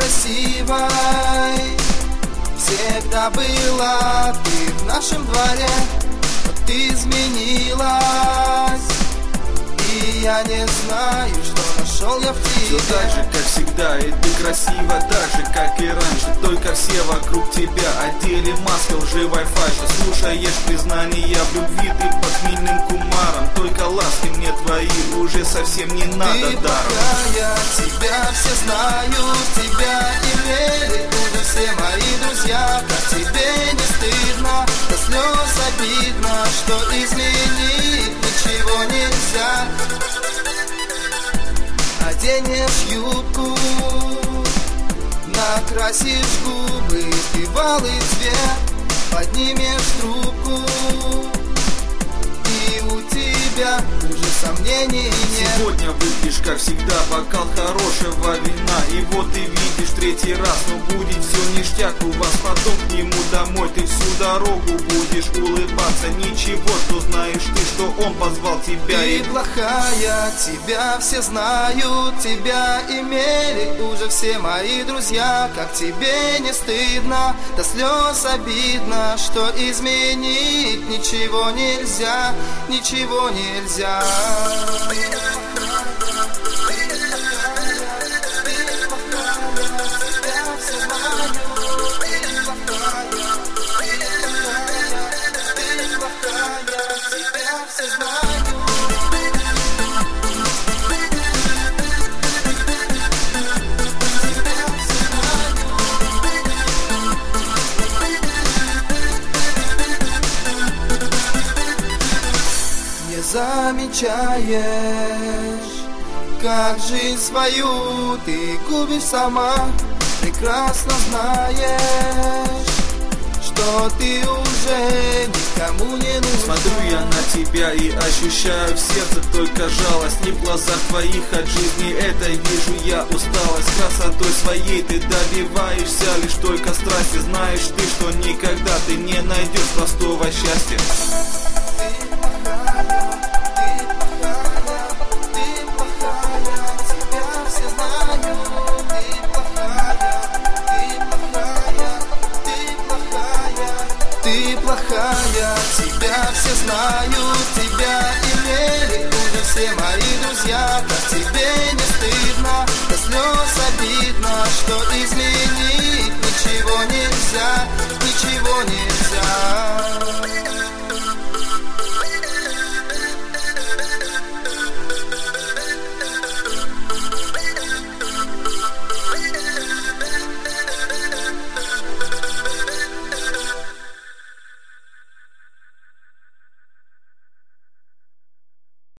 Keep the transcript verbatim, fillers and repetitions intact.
красивой всегда была ты в нашем дворе, но ты изменилась, и я не знаю, что нашел я в тебе. Все так же, как всегда, и ты красива так же, как и раньше. Только все вокруг тебя одели маски лживой фальши. Слушаешь признания в любви, ты под хмельным кумаром. Только ласки мне твои уже совсем не надо ты даром. Плохая, тебя все знают, тебя имели уже все мои друзья. Как тебе не стыдно, до слез обидно, что изменить ничего нельзя. Оденешь юбку, накрасишь губы, ты в алый цвет, поднимешь трубку, и у тебя уже сомнений нет. Сегодня выпьешь, как всегда, бокал хорошего вина, и вот ты видишь третий раз, но будет все ништяк у вас. Потом к нему домой ты всю дорогу будешь улыбаться. Ничего, что знаешь ты, что он позвал тебя. Ты и... плохая, тебя все знают, тебя имели уже все мои друзья. Как тебе не стыдно, до слез обидно, что изменить ничего нельзя, ничего нельзя. Не замечаешь, как жизнь свою ты губишь сама. Прекрасно знаешь, что ты уже никому не нужна. Смотрю я на тебя и ощущаю в сердце только жалость. Не в глазах твоих от жизни этой вижу я усталость. Красотой своей ты добиваешься лишь только страсти. Знаешь ты, что никогда ты не найдешь простого счастья. Ты плохая, тебя все знают, тебя имели уже все мои друзья. Как тебе не стыдно, до слез обидно, что изменить ничего нельзя, ничего нельзя.